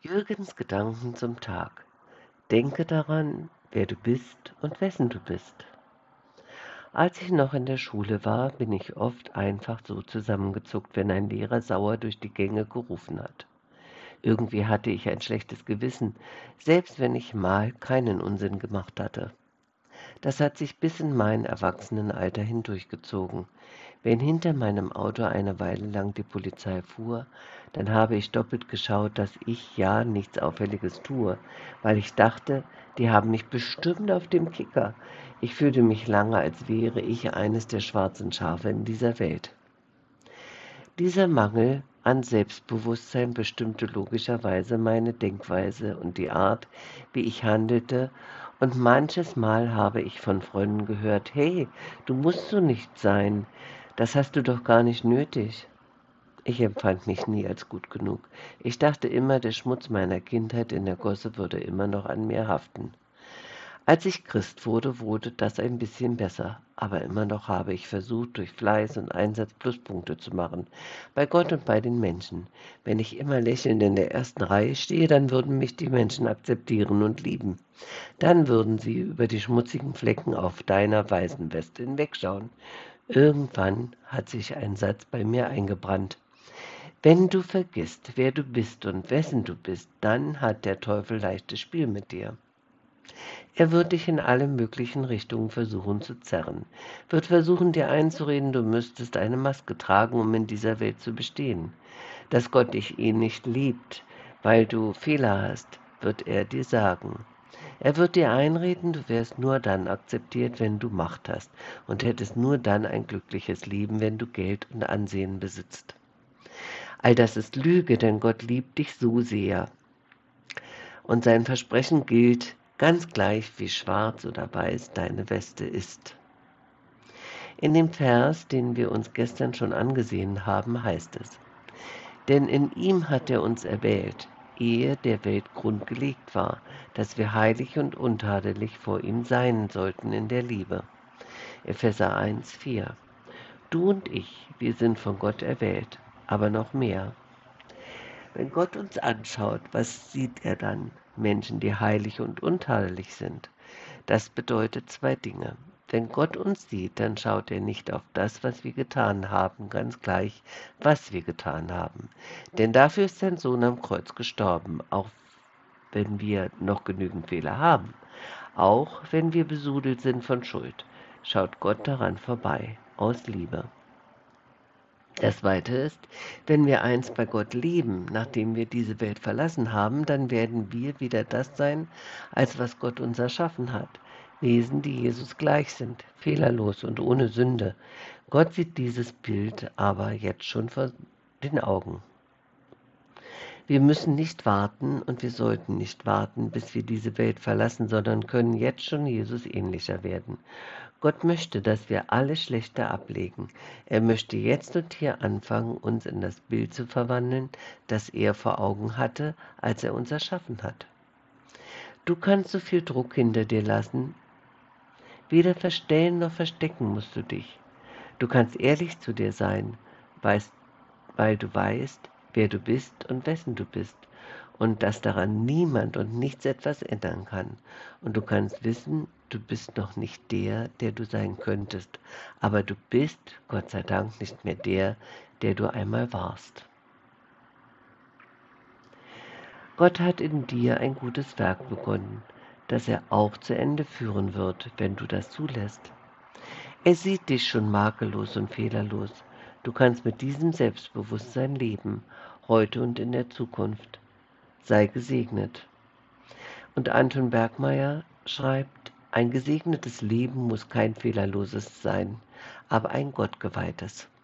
Jürgens Gedanken zum Tag. Denke daran, wer du bist und wessen du bist. Als ich noch in der Schule war, bin ich oft einfach so zusammengezuckt, wenn ein Lehrer sauer durch die Gänge gerufen hat. Irgendwie hatte ich ein schlechtes Gewissen, selbst wenn ich mal keinen Unsinn gemacht hatte. Das hat sich bis in mein Erwachsenenalter hindurchgezogen. Wenn hinter meinem Auto eine Weile lang die Polizei fuhr, dann habe ich doppelt geschaut, dass ich ja nichts Auffälliges tue, weil ich dachte, die haben mich bestimmt auf dem Kicker. Ich fühlte mich lange, als wäre ich eines der schwarzen Schafe in dieser Welt. Dieser Mangel an Selbstbewusstsein bestimmte logischerweise meine Denkweise und die Art, wie ich handelte, und manches Mal habe ich von Freunden gehört: „Hey, du musst so nicht sein, das hast du doch gar nicht nötig." Ich empfand mich nie als gut genug. Ich dachte immer, der Schmutz meiner Kindheit in der Gosse würde immer noch an mir haften. Als ich Christ wurde, wurde das ein bisschen besser, aber immer noch habe ich versucht, durch Fleiß und Einsatz Pluspunkte zu machen, bei Gott und bei den Menschen. Wenn ich immer lächelnd in der ersten Reihe stehe, dann würden mich die Menschen akzeptieren und lieben. Dann würden sie über die schmutzigen Flecken auf deiner weißen Weste hinwegschauen. Irgendwann hat sich ein Satz bei mir eingebrannt. Wenn du vergisst, wer du bist und wessen du bist, dann hat der Teufel leichtes Spiel mit dir. Er wird dich in alle möglichen Richtungen versuchen zu zerren, wird versuchen, dir einzureden, du müsstest eine Maske tragen, um in dieser Welt zu bestehen. Dass Gott dich nicht liebt, weil du Fehler hast, wird er dir sagen. Er wird dir einreden, du wärst nur dann akzeptiert, wenn du Macht hast und hättest nur dann ein glückliches Leben, wenn du Geld und Ansehen besitzt. All das ist Lüge, denn Gott liebt dich so sehr. Und sein Versprechen gilt ganz gleich, wie schwarz oder weiß deine Weste ist. In dem Vers, den wir uns gestern schon angesehen haben, heißt es: Denn in ihm hat er uns erwählt, ehe der Welt Grund gelegt war, dass wir heilig und untadelig vor ihm sein sollten in der Liebe. Epheser 1,4. Du und ich, wir sind von Gott erwählt, aber noch mehr. Wenn Gott uns anschaut, was sieht er dann? Menschen, die heilig und untadelig sind. Das bedeutet zwei Dinge. Wenn Gott uns sieht, dann schaut er nicht auf das, was wir getan haben, ganz gleich, was wir getan haben. Denn dafür ist sein Sohn am Kreuz gestorben, auch wenn wir noch genügend Fehler haben. Auch wenn wir besudelt sind von Schuld, schaut Gott daran vorbei, aus Liebe. Das Zweite ist, wenn wir einst bei Gott leben, nachdem wir diese Welt verlassen haben, dann werden wir wieder das sein, als was Gott uns erschaffen hat. Wesen, die Jesus gleich sind, fehlerlos und ohne Sünde. Gott sieht dieses Bild aber jetzt schon vor den Augen. Wir müssen nicht warten und wir sollten nicht warten, bis wir diese Welt verlassen, sondern können jetzt schon Jesus ähnlicher werden. Gott möchte, dass wir alles Schlechte ablegen. Er möchte jetzt und hier anfangen, uns in das Bild zu verwandeln, das er vor Augen hatte, als er uns erschaffen hat. Du kannst so viel Druck hinter dir lassen. Weder verstellen noch verstecken musst du dich. Du kannst ehrlich zu dir sein, weil du weißt, wer du bist und wessen du bist, und dass daran niemand und nichts etwas ändern kann. Und du kannst wissen, du bist noch nicht der, der du sein könntest, aber du bist, Gott sei Dank, nicht mehr der, der du einmal warst. Gott hat in dir ein gutes Werk begonnen, das er auch zu Ende führen wird, wenn du das zulässt. Er sieht dich schon makellos und fehlerlos. Du kannst mit diesem Selbstbewusstsein leben, heute und in der Zukunft. Sei gesegnet. Und Anton Bergmeier schreibt: Ein gesegnetes Leben muss kein fehlerloses sein, aber ein gottgeweihtes.